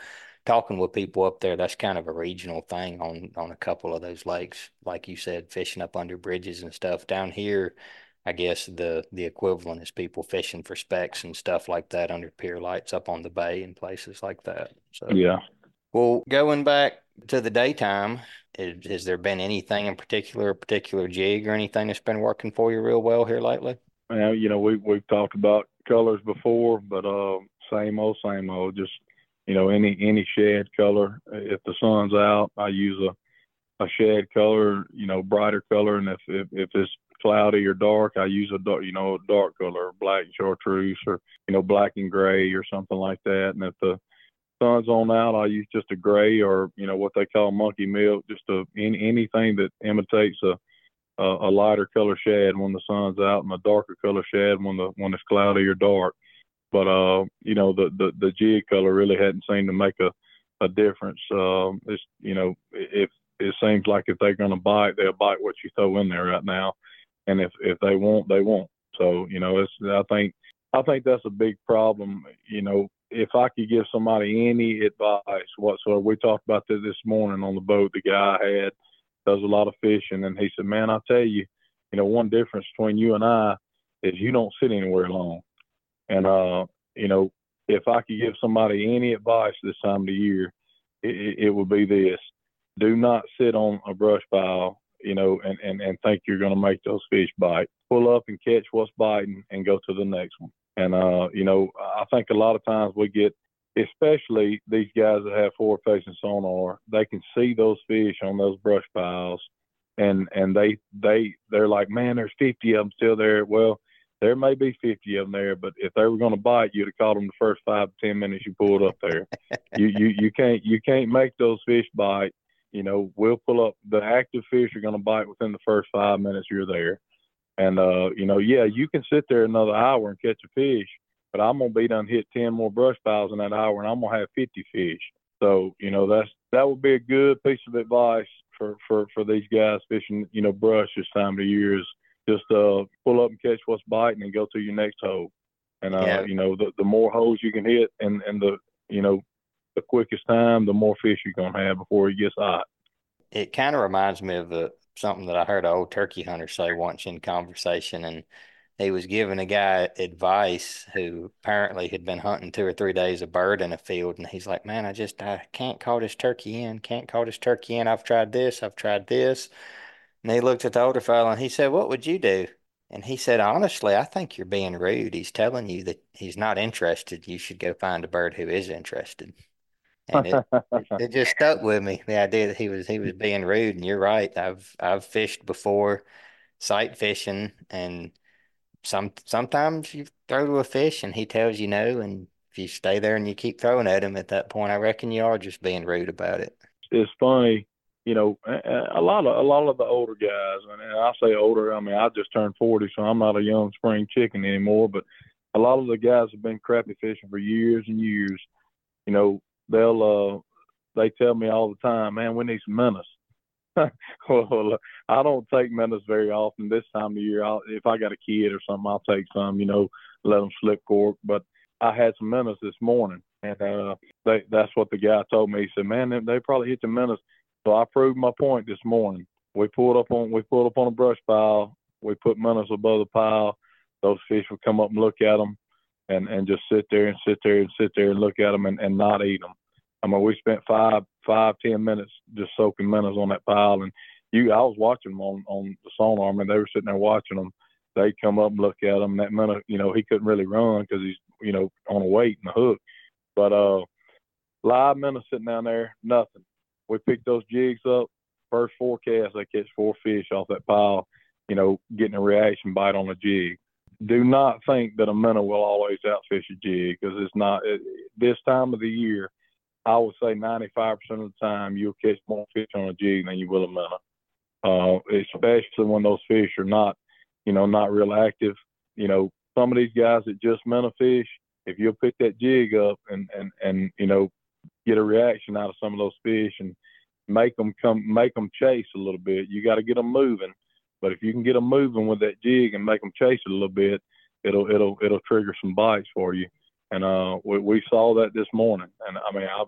talking with people up there, that's kind of a regional thing on on a couple of those lakes. Like you said, fishing up under bridges and stuff. Down here, I guess the the equivalent is people fishing for specks and stuff like that under pier lights up on the bay and places like that. So Yeah. well, going back to the daytime, is, has there been anything in particular, a particular jig or anything that's been working for you real well here lately? Well, you know, we we've talked about colors before, but uh, same old, same old. Just, you know, any any shad color. If the sun's out, I use a a shad color, you know, brighter color, and if if, if it's cloudy or dark, I use a dark, you know, a dark color, black chartreuse, or you know, black and gray or something like that. And if the sun's on out, I use just a gray, or you know what they call monkey milk, just a any, anything that imitates a, a a lighter color shad when the sun's out, and a darker color shad when the when it's cloudy or dark. But uh, you know the, the the jig color really hadn't seemed to make a a difference. Um, it's you know if it seems like if they're going to bite, they'll bite what you throw in there right now, and if if they won't, they won't. So you know it's I think I think that's a big problem. You know. If I could give somebody any advice whatsoever, we talked about this this morning on the boat. The guy I had does a lot of fishing, and he said, "Man, I tell you, you know, one difference between you and I is you don't sit anywhere long." And uh, you know, if I could give somebody any advice this time of the year, it, it would be this: do not sit on a brush pile, you know, and and and think you're going to make those fish bite. Pull up and catch what's biting, and go to the next one. And, uh, you know, I think a lot of times we get, especially these guys that have forward-facing sonar, they can see those fish on those brush piles, and and they, they, they're like, man, there's fifty of them still there. Well, there may be fifty of them there, but if they were going to bite, you'd have caught them the first five to ten minutes you pulled up there. you, you, you can't, you can't make those fish bite. You know, we'll pull up, the active fish are going to bite within the first five minutes you're there. And, uh, you know, yeah, you can sit there another hour and catch a fish, but I'm going to be done hit ten more brush piles in that hour, and I'm going to have fifty fish. So, you know, that's that would be a good piece of advice for, for, for these guys fishing, you know, brush this time of the year is just uh, pull up and catch what's biting and go to your next hole. And, uh, Yeah. you know, the, the more holes you can hit and, and the, you know, the quickest time, the more fish you're going to have before it gets hot. It kind of reminds me of a, something that I heard an old turkey hunter say once in conversation, and he was giving a guy advice who apparently had been hunting two or three days a bird in a field, and he's like, man, I just I can't call this turkey in, can't call this turkey in. I've tried this, I've tried this. And he looked at the older fellow and he said, what would you do? And he said, honestly, I think you're being rude. He's telling you that he's not interested. You should go find a bird who is interested. And it, it it just stuck with me, the idea that he was he was being rude. And you're right. I've I've fished before, sight fishing, and some sometimes you throw to a fish and he tells you no, and if you stay there and you keep throwing at him at that point, I reckon you are just being rude about it. It's funny, you know, a a lot of a lot of the older guys, and I say older, I mean I just turned forty, so I'm not a young spring chicken anymore. But a lot of the guys have been crappie fishing for years and years. You know, they'll uh, they tell me all the time, man, we need some minnows. Well, I don't take minnows very often this time of year. I'll, if I got a kid or something, I'll take some, you know, let them slip cork. But I had some minnows this morning, and uh, they, that's what the guy told me. He said, man, they, they probably hit the minnows. So I proved my point this morning. We pulled up on we pulled up on a brush pile. We put minnows above the pile. Those fish would come up and look at them, and, and just sit there and sit there and sit there and look at them and, and not eat them. I mean, we spent five, five, ten minutes just soaking minnows on that pile, and you, I was watching them on, on the sonar. I mean, they were sitting there watching them. They'd come up and look at them. That minnow, you know, he couldn't really run because he's, you know, on a weight and a hook. But uh, live minnows sitting down there, nothing. We picked those jigs up. First four casts, they catch four fish off that pile, you know, getting a reaction bite on a jig. Do not think that a minnow will always outfish a jig, because it's not. It, this time of the year, I would say ninety-five percent of the time you'll catch more fish on a jig than you will a minnow, uh, especially when those fish are not, you know, not real active. You know, some of these guys that just minnow fish, if you'll pick that jig up and, and, and, you know, get a reaction out of some of those fish and make them come, make them chase a little bit, you got to get them moving. But if you can get them moving with that jig and make them chase it a little bit, it'll, it'll, it'll trigger some bites for you. And uh, we, we saw that this morning. And I mean, I,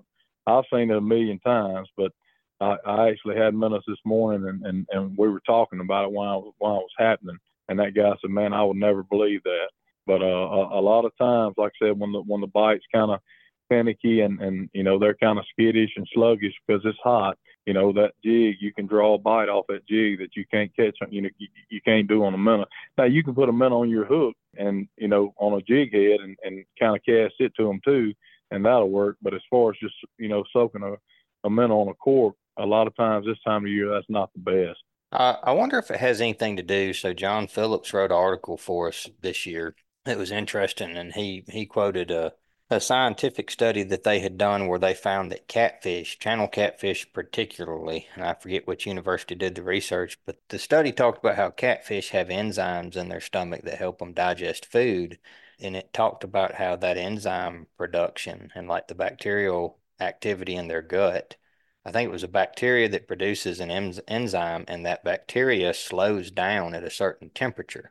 I've seen it a million times, but I, I actually had minnows this morning, and, and, and we were talking about it while, while it was happening. And that guy said, man, I would never believe that. But uh, a, a lot of times, like I said, when the when the bite's kind of finicky and, and, you know, they're kind of skittish and sluggish because it's hot, you know, that jig, you can draw a bite off that jig that you can't catch, you know, you, you can't do on a minnow. Now, you can put a minnow on your hook and, you know, on a jig head and, and kind of cast it to them too, and that'll work. But as far as just, you know, soaking a, a minnow on a cork, a lot of times this time of year, that's not the best. Uh, I wonder if it has anything to do. So John Phillips wrote an article for us this year. It was interesting, and he he quoted a a scientific study that they had done where they found that catfish, channel catfish particularly, and I forget which university did the research, but the study talked about how catfish have enzymes in their stomach that help them digest food. And it talked about how that enzyme production and like the bacterial activity in their gut, I think it was a bacteria that produces an enz- enzyme, and that bacteria slows down at a certain temperature.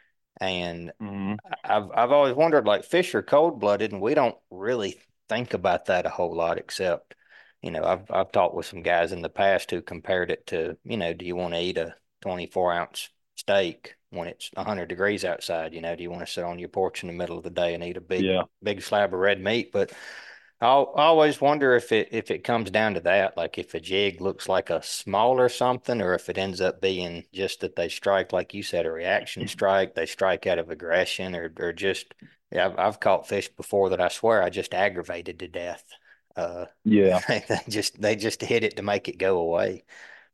And Mm-hmm. I've I've always wondered, like, fish are cold-blooded, and we don't really think about that a whole lot, except, you know, I've I've talked with some guys in the past who compared it to, you know, do you want to eat a twenty-four ounce steak when it's one hundred degrees outside? You know, do you want to sit on your porch in the middle of the day and eat a big Yeah. big slab of red meat? But I'll, I always wonder if it if it comes down to that, like if a jig looks like a smaller something, or if it ends up being just that they strike, like you said, a reaction strike. They strike out of aggression, or or just, yeah, I've, I've caught fish before that I swear I just aggravated to death. Uh, Yeah. they just they just hit it to make it go away.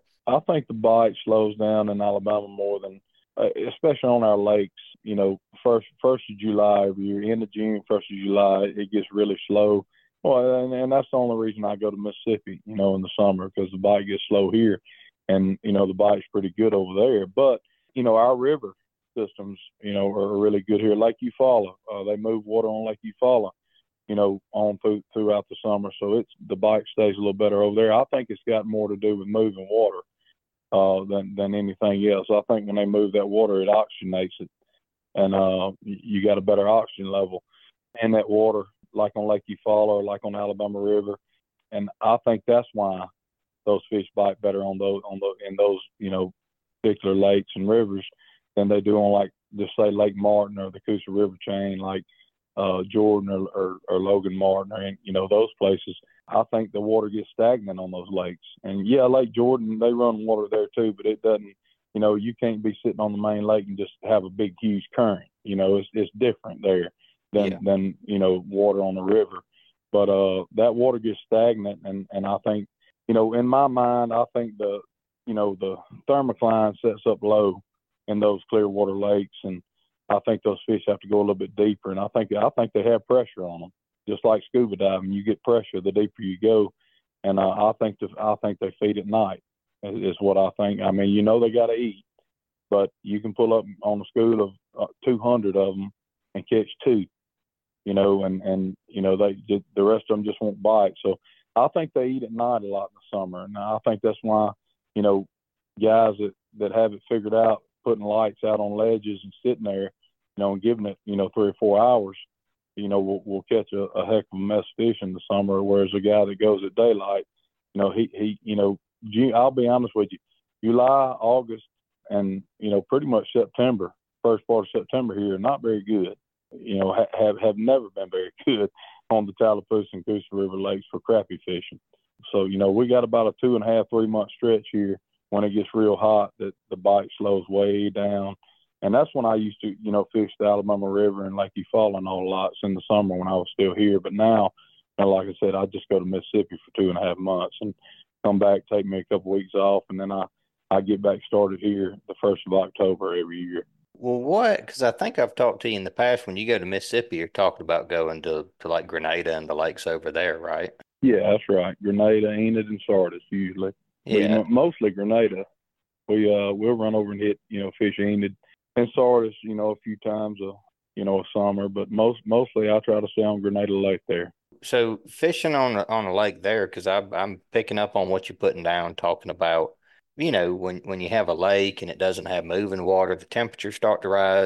I think the bite slows down in Alabama more than, uh, especially on our lakes. You know, first first of July every year, end of June, first of July, it gets really slow. Well, and, and that's the only reason I go to Mississippi, you know, in the summer, because the bite gets slow here, and you know the bite's pretty good over there. But you know our river systems, you know, are really good here. Lake Eufaula, uh, they move water on Lake Eufaula, you know, on through, throughout the summer, so it's the bite stays a little better over there. I think it's got more to do with moving water uh, than than anything else. I think when they move that water, it oxygenates it, and uh, you got a better oxygen level in that water, like on Lake Eufaula or like on Alabama River. And I think that's why those fish bite better on those on those in those you know particular lakes and rivers than they do on, like, just say Lake Martin or the Coosa River chain, like uh, Jordan or, or, or Logan Martin, or you know those places. I think the water gets stagnant on those lakes. And yeah, Lake Jordan, they run water there too, but it doesn't. You know, you can't be sitting on the main lake and just have a big, huge current. You know, it's it's different there than Yeah. than you know water on the river. But uh, that water gets stagnant, and and I think, you know, in my mind, I think the you know the thermocline sets up low in those clear water lakes, and I think those fish have to go a little bit deeper. And I think I think they have pressure on them, just like scuba diving. You get pressure the deeper you go, and uh, I think the, I think they feed at night is what I think. I mean, you know, they got to eat, but you can pull up on a school of uh, two hundred of them and catch two, you know, and, and, you know, they, the rest of them just won't bite. So I think they eat at night a lot in the summer. And I think that's why, you know, guys that, that have it figured out, putting lights out on ledges and sitting there, you know, and giving it, you know, three or four hours, you know, will will catch a, a heck of a mess of fish in the summer. Whereas a guy that goes at daylight, you know, he, he, you know, I'll be honest with you, July, August, and, you know, pretty much September, first part of September here, not very good. You know, ha- have have never been very good on the Tallapoosa and Coosa River lakes for crappie fishing. So, you know, we got about a two and a half, three month stretch here when it gets real hot that the bite slows way down. And that's when I used to, you know, fish the Alabama River and Lake Eufaula and all lots in the summer when I was still here. But now, you know, like I said, I just go to Mississippi for two and a half months and come back, take me a couple weeks off, and then I, I get back started here the first of October every year. Well, what? Because I think I've talked to you in the past. When you go to Mississippi, you're talking about going to to like Grenada and the lakes over there, right? Yeah, that's right. Grenada, Enid, and Sardis usually. We Yeah. mostly Grenada. We uh we'll run over and hit, you know, fish Enid and Sardis, you know, a few times a you know a summer, but most mostly I try to stay on Grenada Lake there. So fishing on a, on a lake there, because I'm I'm picking up on what you're putting down, talking about, you know, when when you have a lake and it doesn't have moving water, the temperatures start to rise.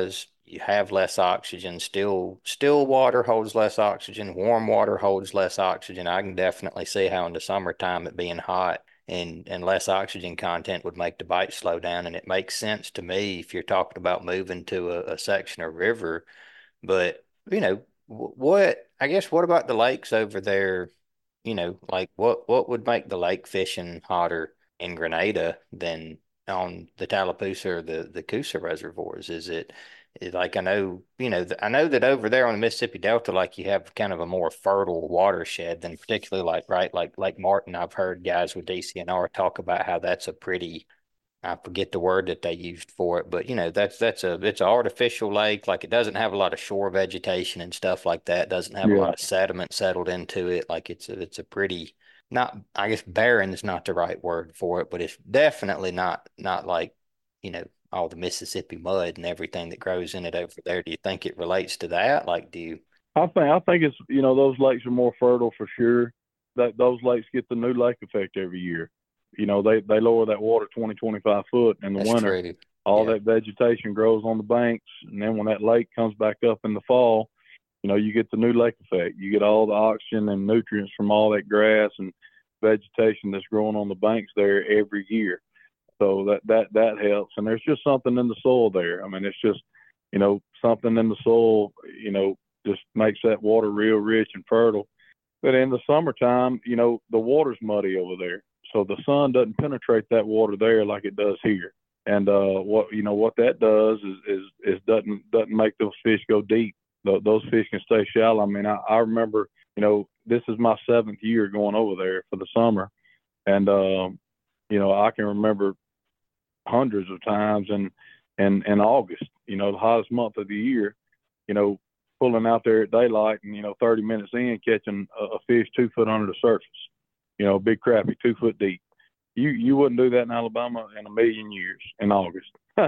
you have less oxygen. Still, still water holds less oxygen. Warm water holds less oxygen. I can definitely see how in the summertime it being hot and and less oxygen content would make the bite slow down. And it makes sense to me if you're talking about moving to a, a section of river. But you know, what I guess what about the lakes over there? You know, like what what would make the lake fishing hotter in Grenada than on the Tallapoosa or the the Coosa reservoirs? Is it is like I know, you know, I know that over there on the Mississippi Delta, like you have kind of a more fertile watershed than particularly like right like Lake Martin. I've heard guys with D C N R talk about how that's a pretty I forget the word that they used for it, but you know, that's that's a it's an artificial lake. Like it doesn't have a lot of shore vegetation and stuff like that. Doesn't have a Yeah. lot of sediment settled into it. Like it's a, it's a pretty not I guess barren is not the right word for it, but it's definitely not not like, you know, all the Mississippi mud and everything that grows in it over there. Do you think it relates to that? Like, do you? I think I think it's you know those lakes are more fertile for sure. That those lakes get the new lake effect every year. You know they they lower that water twenty twenty-five foot in the That's winter. true. All Yeah, that vegetation grows on the banks, and then when that lake comes back up in the fall, you know you get the new lake effect. You get all the oxygen and nutrients from all that grass and vegetation that's growing on the banks there every year. So that that that helps. And there's just something in the soil there. I mean, it's just you know something in the soil. You know, just makes that water real rich and fertile. But in the summertime, you know, the water's muddy over there, so the sun doesn't penetrate that water there like it does here. And uh, what you know what that does is is, is doesn't doesn't make those fish go deep. Th- those fish can stay shallow. I mean, I, I remember, you know, this is my seventh year going over there for the summer, and um, you know, I can remember hundreds of times in in in August, you know, the hottest month of the year, you know, pulling out there at daylight and you know thirty minutes in catching a, a fish two foot under the surface, you know, big crappie two foot deep. You you wouldn't do that in Alabama in a million years in August.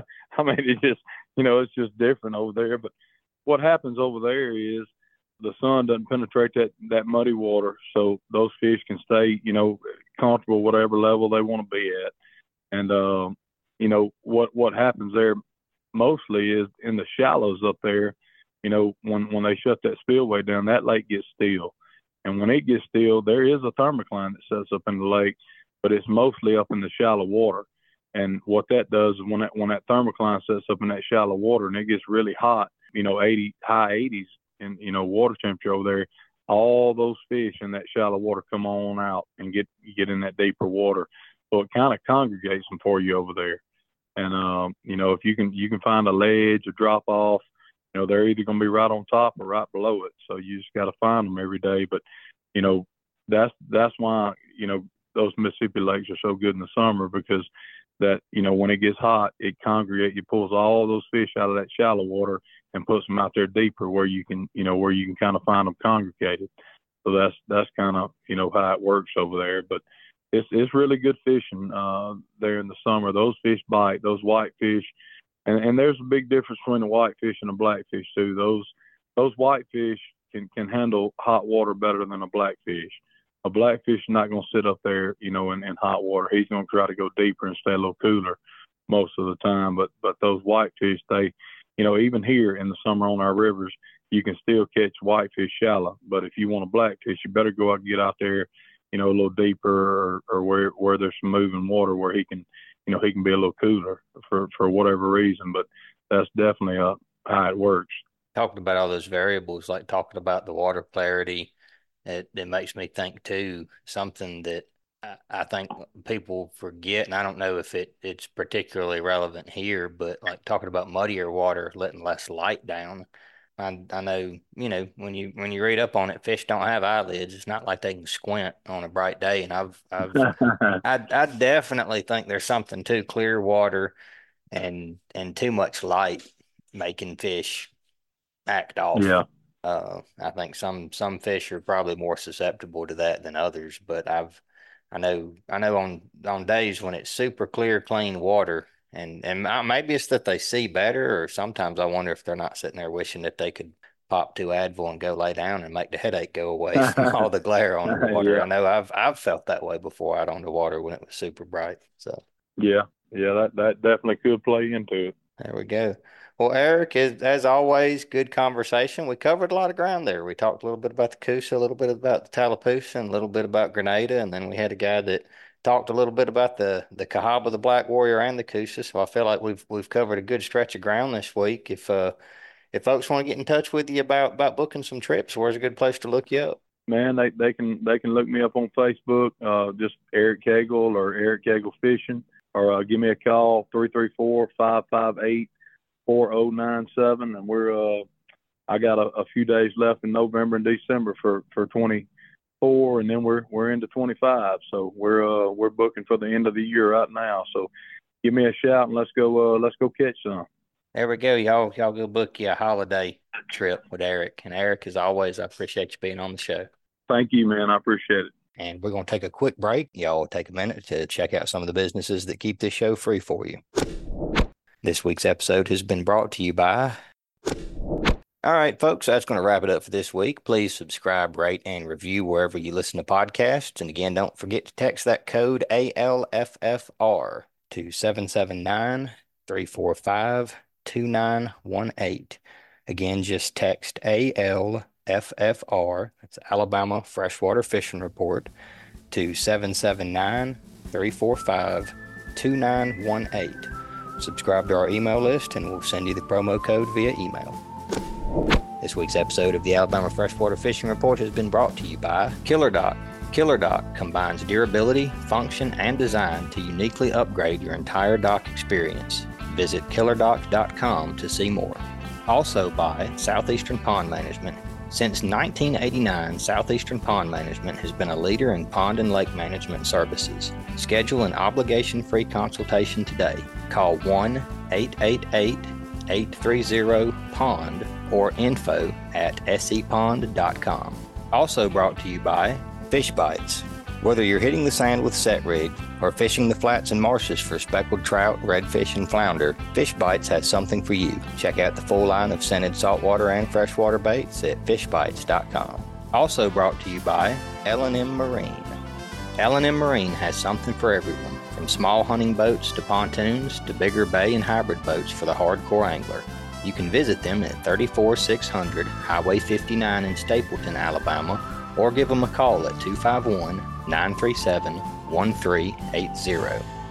I mean, it just you know it's just different over there. But what happens over there is the sun doesn't penetrate that that muddy water, so those fish can stay you know comfortable whatever level they want to be at. And um, you know what what happens there mostly is in the shallows up there. You know when when they shut that spillway down, that lake gets still, and when it gets still, there is a thermocline that sets up in the lake, but it's mostly up in the shallow water. And what that does is when that when that thermocline sets up in that shallow water and it gets really hot, you know, eighty high eighties and you know water temperature over there, all those fish in that shallow water come on out and get get in that deeper water. So it kind of congregates them for you over there. And um, you know, if you can you can find a ledge, a drop off, you know, they're either going to be right on top or right below it. So you just got to find them every day. But you know, that's that's why you know those Mississippi lakes are so good in the summer because that you know when it gets hot, it congregates, it pulls all those fish out of that shallow water and puts them out there deeper where you can you know where you can kind of find them congregated. So that's that's kind of you know how it works over there. But it's it's really good fishing uh, there in the summer. Those fish bite. Those whitefish, and and there's a big difference between the whitefish and the blackfish too. Those those whitefish can can handle hot water better than a blackfish. A blackfish is not going to sit up there, you know, in, in hot water. He's going to try to go deeper and stay a little cooler most of the time. But but those whitefish, they, you know, even here in the summer on our rivers, you can still catch whitefish shallow. But if you want a blackfish, you better go out and get out there, you know, a little deeper or, or where where there's some moving water where he can, you know, he can be a little cooler for for whatever reason. But that's definitely uh, how it works. Talking about all those variables, like talking about the water clarity, it, it makes me think too, something that I, I think people forget, and I don't know if it, it's particularly relevant here, but like talking about muddier water, letting less light down. I, I know, you know, when you when you read up on it, fish don't have eyelids. It's not like they can squint on a bright day. And I've I've I I definitely think there's something to clear water and and too much light making fish act off. Yeah. Uh, I think some some fish are probably more susceptible to that than others, but I've I know I know on on days when it's super clear, clean water, and and uh, maybe it's that they see better, or sometimes I wonder if they're not sitting there wishing that they could pop two Advil and go lay down and make the headache go away from all the glare on the water. Yeah. I know I've I've felt that way before out on the water when it was super bright. So Yeah. Yeah. That that definitely could play into it. there we go. Well, Eric, as, as always, good conversation. We covered a lot of ground there. We talked a little bit about the Coosa, a little bit about the Tallapoosa, and a little bit about Grenada, and then we had a guy that talked a little bit about the the Cahaba, the Black Warrior, and the Coosa. So I feel like we've we've covered a good stretch of ground this week. If uh if folks want to get in touch with you about about booking some trips, where's a good place to look you up? Man, they they can they can look me up on Facebook, uh, just Eric Cagle or Eric Cagle Fishing, or uh, give me a call three three four, five five eight, four zero nine seven, and we're uh I got a, a few days left in November and December for for twenty-four, and then we're we're into twenty-five. So we're uh we're booking for the end of the year right now. So give me a shout and let's go uh let's go catch some. There we go. Y'all y'all go book you a holiday trip with Eric. And Eric, as always, I appreciate you being on the show. Thank you, man. I appreciate it. And we're going to take a quick break. Y'all take a minute to check out some of the businesses that keep this show free for you. This week's episode has been brought to you by... All right, folks, that's going to wrap it up for this week. Please subscribe, rate, and review wherever you listen to podcasts. And again, don't forget to text that code A L F F R to seven seven nine, three four five, two nine one eight. Again, just text A L F F R, that's Alabama Freshwater Fishing Report, to seven seven nine, three four five, two nine one eight. Subscribe to our email list and we'll send you the promo code via email. This week's episode of the Alabama Freshwater Fishing Report has been brought to you by Killer Dock. Killer Dock combines durability, function, and design to uniquely upgrade your entire dock experience. Visit killer dock dot com to see more. Also by Southeastern Pond Management. Since nineteen eighty-nine, Southeastern Pond Management has been a leader in pond and lake management services. Schedule an obligation-free consultation today. Call one eight eight eight, eight three zero, P O N D or info at s e pond dot com. Also brought to you by Fish Bites. Whether you're hitting the sand with set rig or fishing the flats and marshes for speckled trout, redfish, and flounder, Fish Bites has something for you. Check out the full line of scented saltwater and freshwater baits at fish bites dot com. Also brought to you by L and M Marine. L and M Marine has something for everyone, from small hunting boats to pontoons to bigger bay and hybrid boats for the hardcore angler. You can visit them at thirty-four six hundred Highway fifty-nine in Stapleton, Alabama, or give them a call at two five one, nine three seven, one three eight zero.